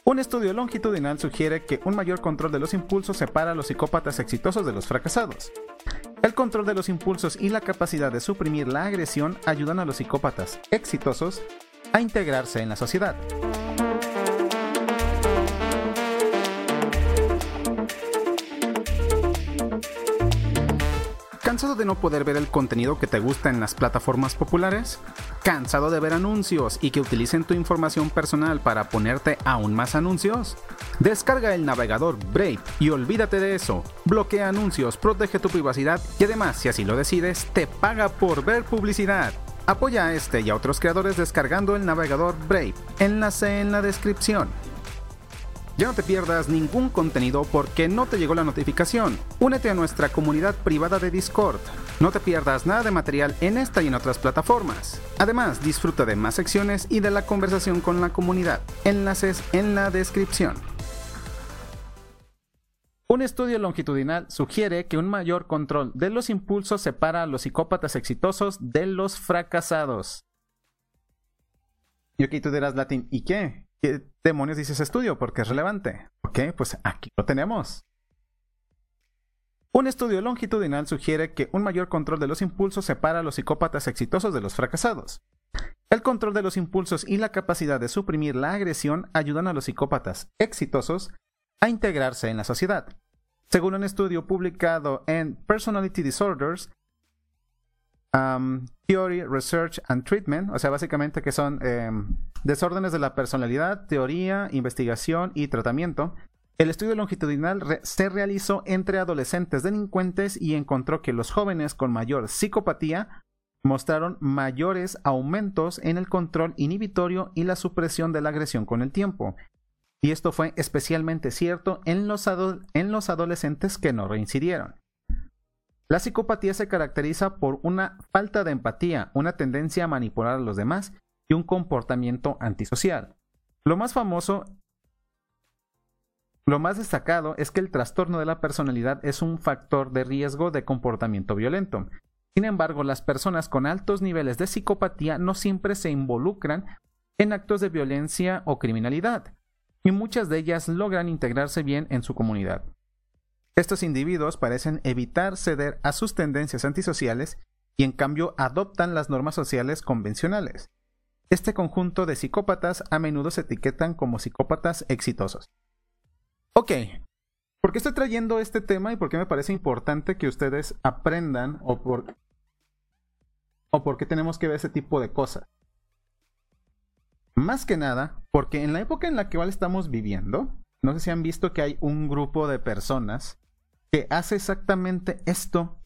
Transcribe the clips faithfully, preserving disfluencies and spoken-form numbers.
Un estudio longitudinal sugiere que un mayor control de los impulsos separa a los psicópatas exitosos de los fracasados. El control de los impulsos y la capacidad de suprimir la agresión ayudan a los psicópatas exitosos a integrarse en la sociedad. ¿Cansado de no poder ver el contenido que te gusta en las plataformas populares? ¿Cansado de ver anuncios y que utilicen tu información personal para ponerte aún más anuncios? Descarga el navegador Brave y olvídate de eso. Bloquea anuncios, protege tu privacidad y además, si así lo decides, te paga por ver publicidad. Apoya a este y a otros creadores descargando el navegador Brave. Enlace en la descripción. Ya no te pierdas ningún contenido porque no te llegó la notificación. Únete a nuestra comunidad privada de Discord. No te pierdas nada de material en esta y en otras plataformas. Además, disfruta de más secciones y de la conversación con la comunidad. Enlaces en la descripción. Un estudio longitudinal sugiere que un mayor control de los impulsos separa a los psicópatas exitosos de los fracasados. Y aquí tú dirás, Latín, ¿y qué? ¿Qué demonios dice ese estudio? Porque es relevante. Ok, pues aquí lo tenemos. Un estudio longitudinal sugiere que un mayor control de los impulsos separa a los psicópatas exitosos de los fracasados. El control de los impulsos y la capacidad de suprimir la agresión ayudan a los psicópatas exitosos a integrarse en la sociedad. Según un estudio publicado en Personality Disorders, Um, Theory, Research and Treatment, o sea, básicamente que son eh, desórdenes de la personalidad, teoría, investigación y tratamiento. El estudio longitudinal re- se realizó entre adolescentes delincuentes y encontró que los jóvenes con mayor psicopatía mostraron mayores aumentos en el control inhibitorio y la supresión de la agresión con el tiempo. Y esto fue especialmente cierto en los, ado- en los adolescentes que no reincidieron. La psicopatía se caracteriza por una falta de empatía, una tendencia a manipular a los demás y un comportamiento antisocial. Lo más famoso, lo más destacado es que el trastorno de la personalidad es un factor de riesgo de comportamiento violento. Sin embargo, las personas con altos niveles de psicopatía no siempre se involucran en actos de violencia o criminalidad, y muchas de ellas logran integrarse bien en su comunidad. Estos individuos parecen evitar ceder a sus tendencias antisociales y en cambio adoptan las normas sociales convencionales. Este conjunto de psicópatas a menudo se etiquetan como psicópatas exitosos. Ok, ¿por qué estoy trayendo este tema y por qué me parece importante que ustedes aprendan o por, o por qué tenemos que ver ese tipo de cosas? Más que nada, porque en la época en la que igual estamos viviendo, no sé si han visto que hay un grupo de personas que hace exactamente esto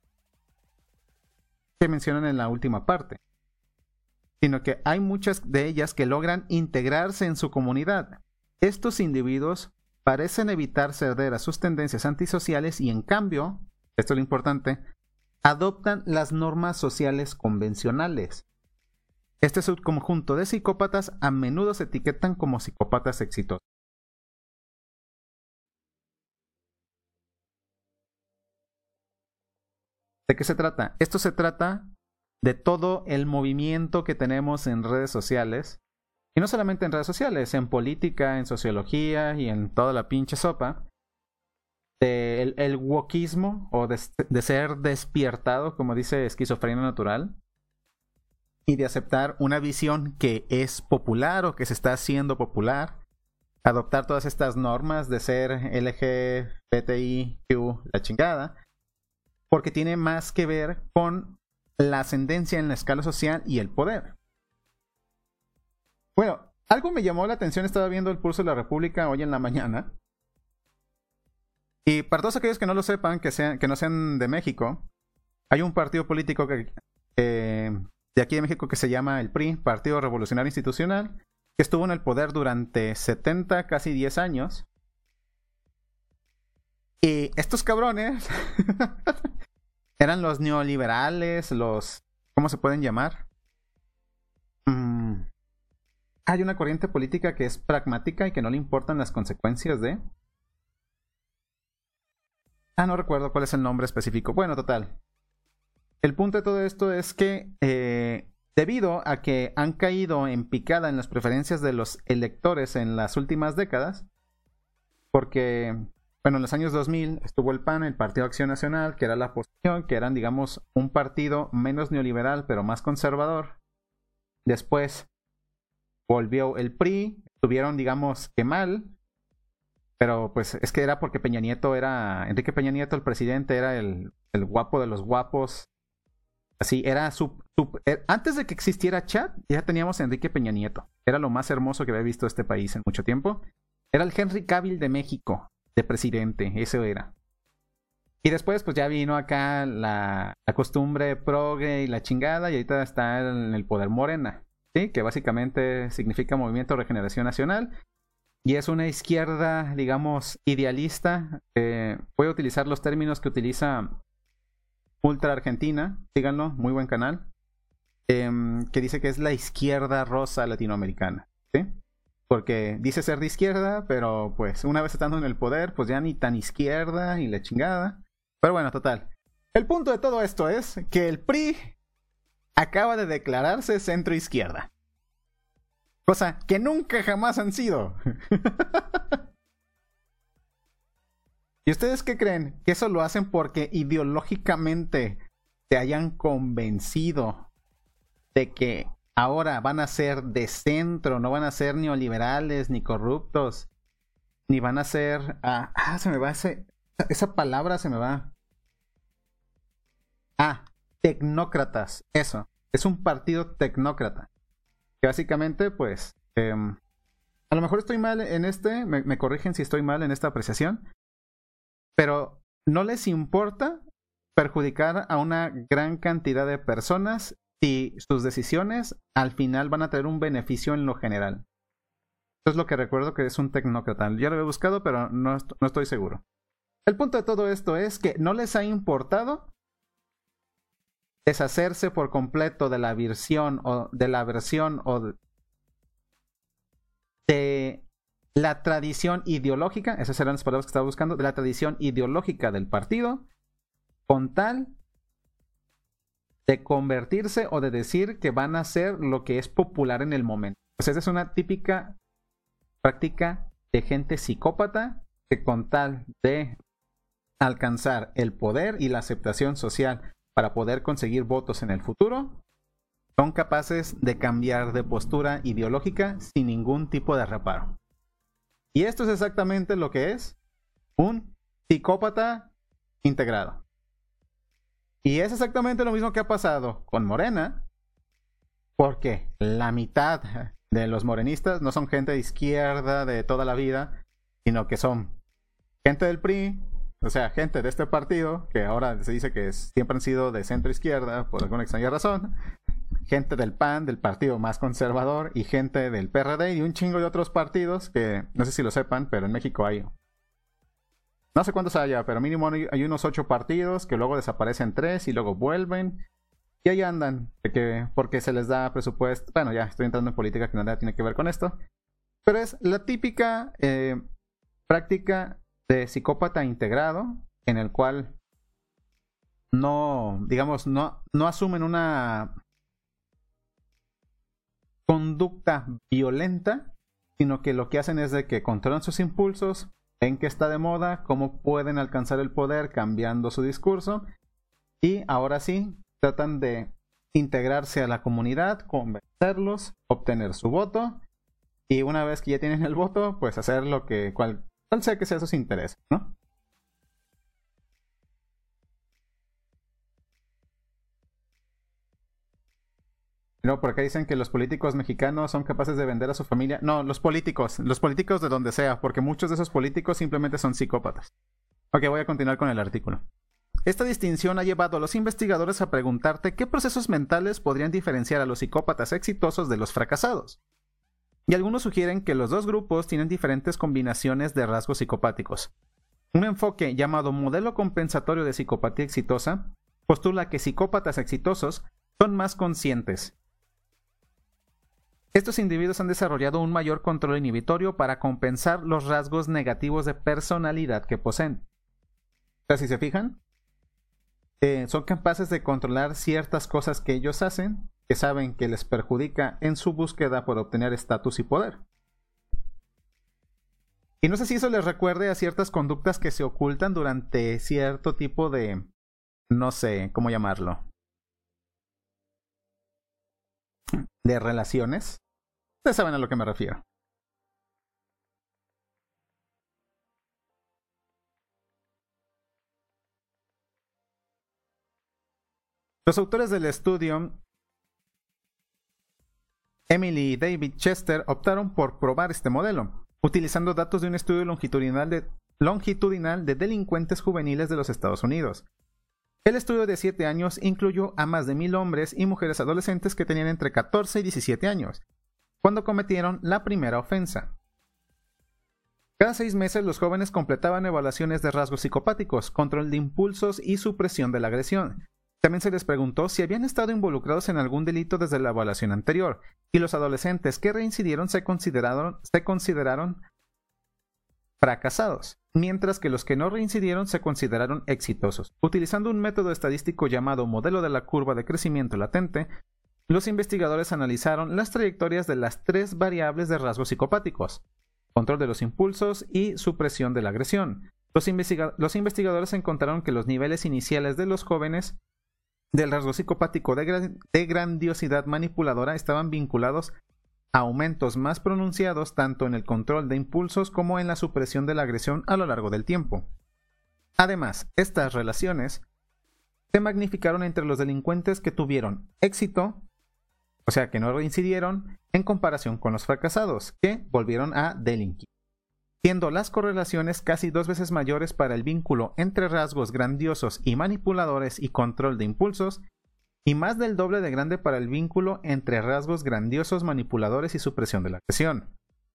que mencionan en la última parte, sino que hay muchas de ellas que logran integrarse en su comunidad. Estos individuos parecen evitar ceder a sus tendencias antisociales y en cambio, esto es lo importante, adoptan las normas sociales convencionales. Este subconjunto de psicópatas a menudo se etiquetan como psicópatas exitosos. ¿De qué se trata? Esto se trata de todo el movimiento que tenemos en redes sociales, y no solamente en redes sociales, en política, en sociología y en toda la pinche sopa, de el, el wokismo o de, de ser despiertado, como dice Esquizofrenia Natural, y de aceptar una visión que es popular o que se está haciendo popular, adoptar todas estas normas de ser L G B T I Q, la chingada, porque tiene más que ver con la ascendencia en la escala social y el poder. Bueno, algo me llamó la atención, estaba viendo el Pulso de la República hoy en la mañana, y para todos aquellos que no lo sepan, que, sean, que no sean de México, hay un partido político que, eh, de aquí de México que se llama el P R I, Partido Revolucionario Institucional, que estuvo en el poder durante setenta, casi diez años. Y estos cabrones eran los neoliberales, los... ¿cómo se pueden llamar? Mm, hay una corriente política que es pragmática y que no le importan las consecuencias de... Ah, no recuerdo cuál es el nombre específico. Bueno, total. El punto de todo esto es que eh, debido a que han caído en picada en las preferencias de los electores en las últimas décadas, porque, bueno, en los años dos mil estuvo el P A N, el Partido Acción Nacional, que era la oposición, que eran, digamos, un partido menos neoliberal, pero más conservador. Después volvió el P R I, estuvieron, digamos, que mal, pero pues es que era porque Peña Nieto era, Enrique Peña Nieto, el presidente, era el, el guapo de los guapos. Así, era su, su, antes de que existiera chat, ya teníamos a Enrique Peña Nieto. Era lo más hermoso que había visto este país en mucho tiempo. Era el Henry Cavill de México, de presidente, eso era. Y después, pues ya vino acá la, la costumbre progre y la chingada, y ahorita está en el poder Morena, ¿sí? Que básicamente significa Movimiento de Regeneración Nacional. Y es una izquierda, digamos, idealista. Eh, voy a utilizar los términos que utiliza Ultra Argentina, síganlo, muy buen canal, eh, que dice que es la izquierda rosa latinoamericana, ¿sí? Porque dice ser de izquierda, pero pues una vez estando en el poder, pues ya ni tan izquierda y la chingada. Pero bueno, total. El punto de todo esto es que el P R I acaba de declararse centro izquierda. Cosa que nunca jamás han sido. ¿Y ustedes qué creen? ¿Que eso lo hacen porque ideológicamente se hayan convencido de que ahora van a ser de centro, no van a ser neoliberales, ni corruptos, ni van a ser... Ah, ah se me va ese... Esa palabra se me va. Ah, tecnócratas. Eso. Es un partido tecnócrata. Que básicamente, pues... Eh, a lo mejor estoy mal en este, me, me corrigen si estoy mal en esta apreciación, pero no les importa perjudicar a una gran cantidad de personas si sus decisiones al final van a tener un beneficio en lo general. Eso es lo que recuerdo que es un tecnócrata. Ya lo he buscado, pero no, est- no estoy seguro. El punto de todo esto es que no les ha importado deshacerse por completo de la versión o de la versión o de, de la tradición ideológica, esas eran las palabras que estaba buscando, de la tradición ideológica del partido, con tal de convertirse o de decir que van a hacer lo que es popular en el momento. Pues esa es una típica práctica de gente psicópata que con tal de alcanzar el poder y la aceptación social para poder conseguir votos en el futuro, son capaces de cambiar de postura ideológica sin ningún tipo de reparo. Y esto es exactamente lo que es un psicópata integrado. Y es exactamente lo mismo que ha pasado con Morena, porque la mitad de los morenistas no son gente de izquierda de toda la vida, sino que son gente del P R I, o sea, gente de este partido, que ahora se dice que es, siempre han sido de centro izquierda por alguna extraña razón, gente del P A N, del partido más conservador, y gente del P R D y un chingo de otros partidos que no sé si lo sepan, pero en México hay, no sé cuántos haya, pero mínimo hay, hay unos ocho partidos que luego desaparecen tres y luego vuelven y ahí andan, de que, porque se les da presupuesto. Bueno, ya estoy entrando en política que nada tiene que ver con esto, pero es la típica eh, práctica de psicópata integrado en el cual no, digamos, no, no asumen una conducta violenta, sino que lo que hacen es de que controlan sus impulsos, ven que está de moda, cómo pueden alcanzar el poder cambiando su discurso, y ahora sí tratan de integrarse a la comunidad, convencerlos, obtener su voto, y una vez que ya tienen el voto, pues hacer lo que cual, cual sea que sea sus intereses, ¿no? No, por acá dicen que los políticos mexicanos son capaces de vender a su familia. No, los políticos, los políticos de donde sea, porque muchos de esos políticos simplemente son psicópatas. Ok, voy a continuar con el artículo. Esta distinción ha llevado a los investigadores a preguntarte qué procesos mentales podrían diferenciar a los psicópatas exitosos de los fracasados. Y algunos sugieren que los dos grupos tienen diferentes combinaciones de rasgos psicopáticos. Un enfoque llamado modelo compensatorio de psicopatía exitosa postula que psicópatas exitosos son más conscientes. Estos individuos han desarrollado un mayor control inhibitorio para compensar los rasgos negativos de personalidad que poseen. O sea, si se fijan, eh, son capaces de controlar ciertas cosas que ellos hacen que saben que les perjudica en su búsqueda por obtener estatus y poder. Y no sé si eso les recuerde a ciertas conductas que se ocultan durante cierto tipo de, no sé cómo llamarlo, de relaciones. Ustedes saben a lo que me refiero. Los autores del estudio, Emily y David Chester, optaron por probar este modelo, utilizando datos de un estudio longitudinal de, longitudinal de delincuentes juveniles de los Estados Unidos. El estudio de siete años incluyó a más de mil hombres y mujeres adolescentes que tenían entre catorce y diecisiete años, cuando cometieron la primera ofensa. Cada seis meses los jóvenes completaban evaluaciones de rasgos psicopáticos, control de impulsos y supresión de la agresión. También se les preguntó si habían estado involucrados en algún delito desde la evaluación anterior, y los adolescentes que reincidieron se consideraron, se consideraron fracasados, mientras que los que no reincidieron se consideraron exitosos. Utilizando un método estadístico llamado modelo de la curva de crecimiento latente, los investigadores analizaron las trayectorias de las tres variables de rasgos psicopáticos: control de los impulsos y supresión de la agresión. Los, investiga- los investigadores encontraron que los niveles iniciales de los jóvenes del rasgo psicopático de, gra- de grandiosidad manipuladora estaban vinculados a aumentos más pronunciados tanto en el control de impulsos como en la supresión de la agresión a lo largo del tiempo. Además, estas relaciones se magnificaron entre los delincuentes que tuvieron éxito, o sea que no reincidieron, en comparación con los fracasados, que volvieron a delinquir, siendo las correlaciones casi dos veces mayores para el vínculo entre rasgos grandiosos y manipuladores y control de impulsos, y más del doble de grande para el vínculo entre rasgos grandiosos, manipuladores y supresión de la agresión.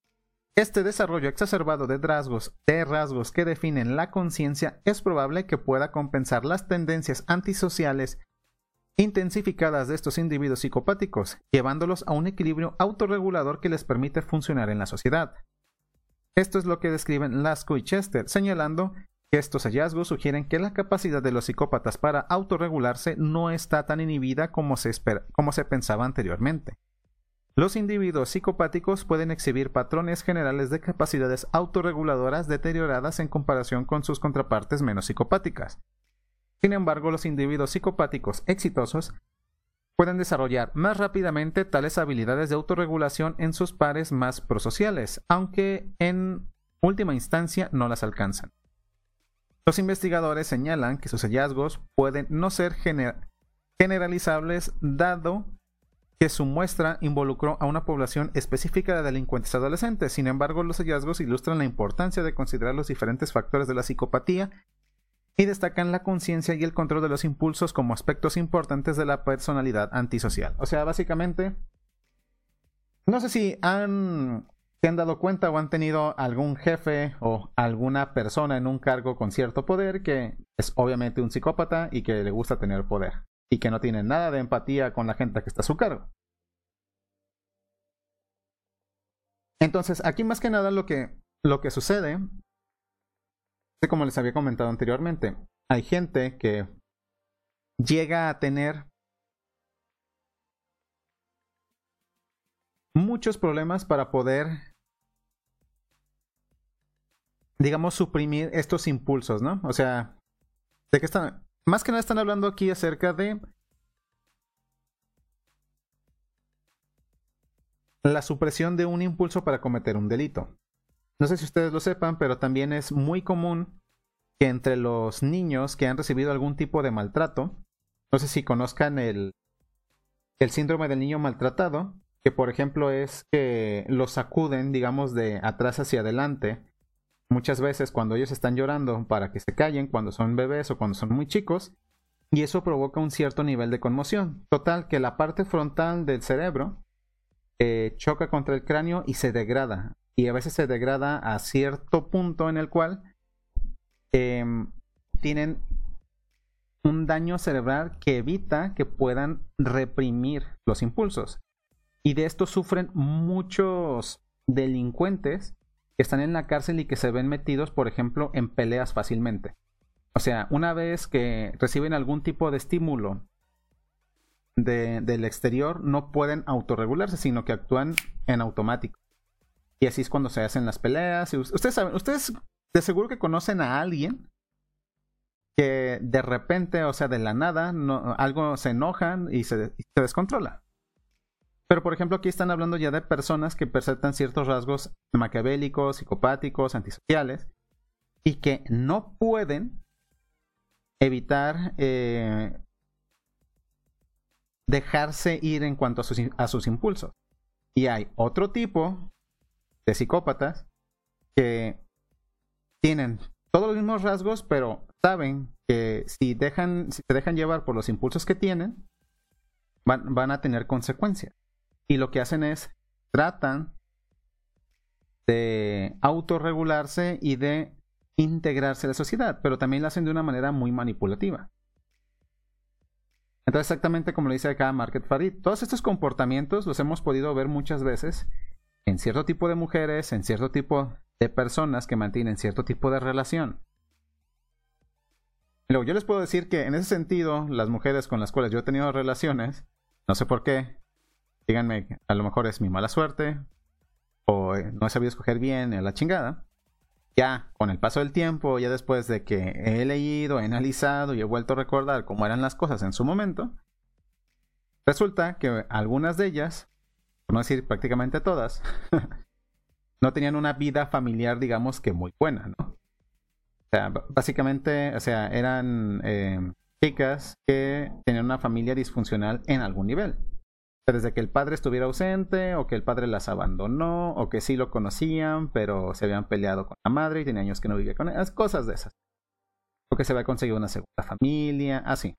Este desarrollo exacerbado de rasgos, de rasgos que definen la conciencia es probable que pueda compensar las tendencias antisociales intensificadas de estos individuos psicopáticos, llevándolos a un equilibrio autorregulador que les permite funcionar en la sociedad. Esto es lo que describen Lasko y Chester, señalando que estos hallazgos sugieren que la capacidad de los psicópatas para autorregularse no está tan inhibida como se, espera, como se pensaba anteriormente. Los individuos psicopáticos pueden exhibir patrones generales de capacidades autorreguladoras deterioradas en comparación con sus contrapartes menos psicopáticas. Sin embargo, los individuos psicopáticos exitosos pueden desarrollar más rápidamente tales habilidades de autorregulación en sus pares más prosociales, aunque en última instancia no las alcanzan. Los investigadores señalan que sus hallazgos pueden no ser gener- generalizables dado que su muestra involucró a una población específica de delincuentes adolescentes. Sin embargo, los hallazgos ilustran la importancia de considerar los diferentes factores de la psicopatía y destacan la conciencia y el control de los impulsos como aspectos importantes de la personalidad antisocial. O sea, básicamente, no sé si han, se han dado cuenta o han tenido algún jefe o alguna persona en un cargo con cierto poder que es obviamente un psicópata y que le gusta tener poder y que no tiene nada de empatía con la gente que está a su cargo. Entonces, aquí más que nada lo que, lo que sucede, como les había comentado anteriormente, hay gente que llega a tener muchos problemas para poder, digamos, suprimir estos impulsos, ¿no? O sea, de que están, más que nada están hablando aquí acerca de la supresión de un impulso para cometer un delito. No sé si ustedes lo sepan, pero también es muy común que entre los niños que han recibido algún tipo de maltrato, no sé si conozcan el, el síndrome del niño maltratado, que por ejemplo es que los sacuden, digamos, de atrás hacia adelante, muchas veces cuando ellos están llorando para que se callen, cuando son bebés o cuando son muy chicos, y eso provoca un cierto nivel de conmoción. Total, que la parte frontal del cerebro eh, choca contra el cráneo y se degrada. Y a veces se degrada a cierto punto en el cual eh, tienen un daño cerebral que evita que puedan reprimir los impulsos. Y de esto sufren muchos delincuentes que están en la cárcel y que se ven metidos, por ejemplo, en peleas fácilmente. O sea, una vez que reciben algún tipo de estímulo de, del exterior no pueden autorregularse, sino que actúan en automático. Y así es cuando se hacen las peleas. Y ustedes saben, ustedes de seguro que conocen a alguien que de repente, o sea, de la nada, no, algo se enojan y se, y se descontrola. Pero, por ejemplo, aquí están hablando ya de personas que presentan ciertos rasgos maquiavélicos, psicopáticos, antisociales, y que no pueden evitar eh, dejarse ir en cuanto a sus, a sus impulsos. Y hay otro tipo de psicópatas que tienen todos los mismos rasgos, pero saben que si dejan, si se dejan llevar por los impulsos que tienen, van, van a tener consecuencias. Y lo que hacen es, tratan de autorregularse y de integrarse a la sociedad, pero también lo hacen de una manera muy manipulativa. Entonces, exactamente como lo dice acá Market Farid, todos estos comportamientos los hemos podido ver muchas veces en cierto tipo de mujeres, en cierto tipo de personas que mantienen cierto tipo de relación. Luego, yo les puedo decir que en ese sentido, las mujeres con las cuales yo he tenido relaciones, no sé por qué, díganme, a lo mejor es mi mala suerte, o no he sabido escoger bien, a la chingada. Ya con el paso del tiempo, ya después de que he leído, he analizado y he vuelto a recordar cómo eran las cosas en su momento, resulta que algunas de ellas, por no decir prácticamente todas, no tenían una vida familiar, digamos que muy buena, ¿no? O sea, básicamente, o sea, eran eh, chicas que tenían una familia disfuncional en algún nivel. Desde que el padre estuviera ausente, o que el padre las abandonó, o que sí lo conocían, pero se habían peleado con la madre y tenía años que no vivía con ellas, cosas de esas. O que se había conseguido una segunda familia, así.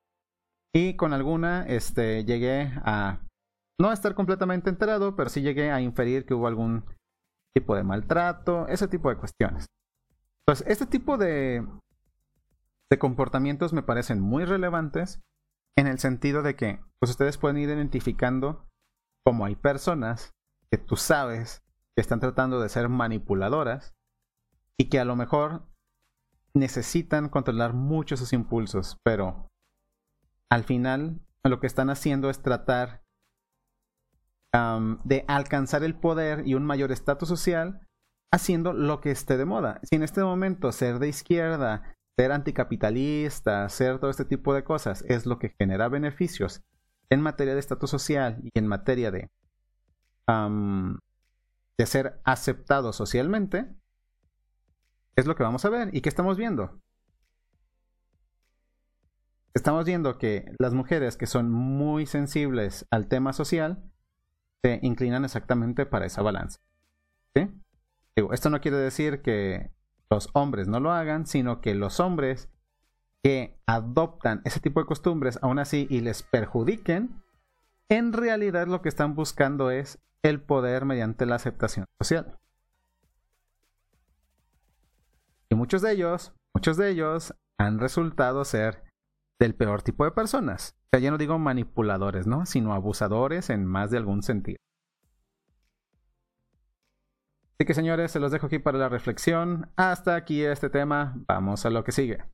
Y con alguna, este, llegué a no estar completamente enterado, pero sí llegué a inferir que hubo algún tipo de maltrato, ese tipo de cuestiones. Entonces, este tipo de, de comportamientos me parecen muy relevantes en el sentido de que pues ustedes pueden ir identificando cómo hay personas que tú sabes que están tratando de ser manipuladoras y que a lo mejor necesitan controlar mucho sus impulsos, pero al final lo que están haciendo es tratar um, de alcanzar el poder y un mayor estatus social haciendo lo que esté de moda. Si en este momento ser de izquierda, ser anticapitalista, hacer todo este tipo de cosas es lo que genera beneficios en materia de estatus social y en materia de, um, de ser aceptado socialmente, es lo que vamos a ver. ¿Y qué estamos viendo? Estamos viendo que las mujeres que son muy sensibles al tema social se inclinan exactamente para esa balanza. ¿Sí? Digo, esto no quiere decir que los hombres no lo hagan, sino que los hombres que adoptan ese tipo de costumbres aún así y les perjudiquen, en realidad lo que están buscando es el poder mediante la aceptación social. Y muchos de ellos, muchos de ellos han resultado ser del peor tipo de personas. O sea, ya no digo manipuladores, ¿no? Sino abusadores en más de algún sentido. Así que señores, se los dejo aquí para la reflexión. Hasta aquí este tema. Vamos a lo que sigue.